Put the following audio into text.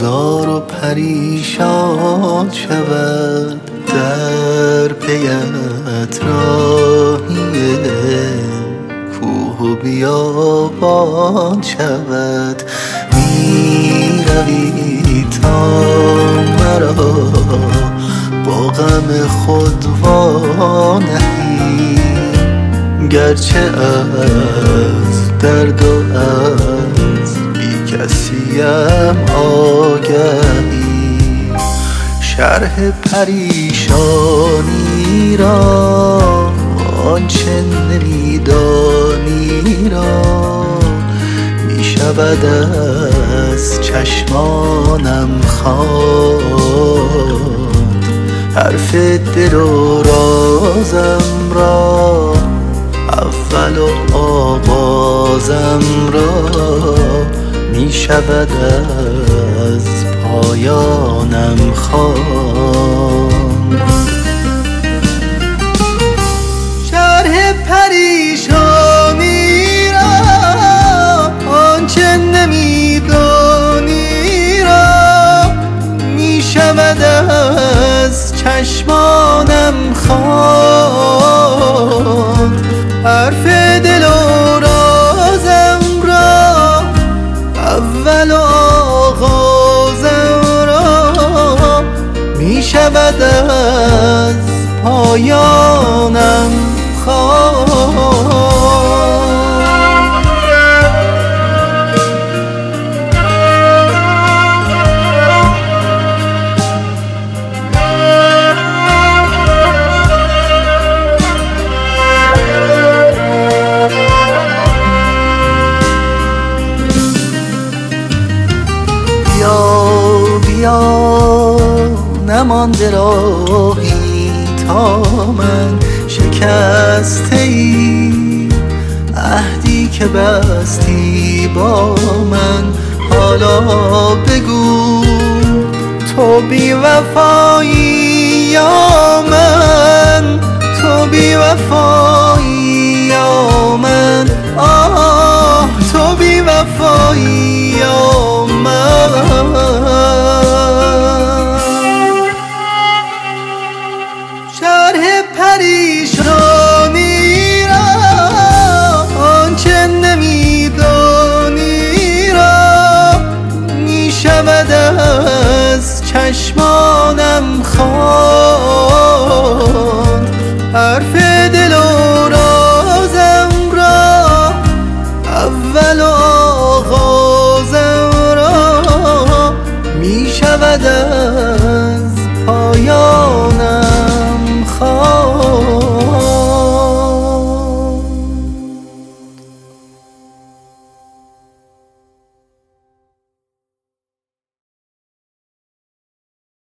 زار و پریشان شود، در پیت راهی کوه و بیابان شود. می روی تا مرا با غم خود وانهی، گرچه از درد و از بی کسیم آگهی. شرح پریشانی را آنچه نمیدانی را می شود از چشمانم خواند. حرف دل و رازم را، اول و آغازم را می شود از پایانم خواند. شرح پریشانی را آنچه نمیدانی را می شود از چشمانم خواند. حرف دل و رازم را، اول و آغازم را می شود از پایانم خواند. بیا نمانده راهی تا من شکسته ای، عهدی که بستی با من. حالا بگو تو بی وفایی یا من، تو بی وفایی یا من، آه تو بی وفایی یا من.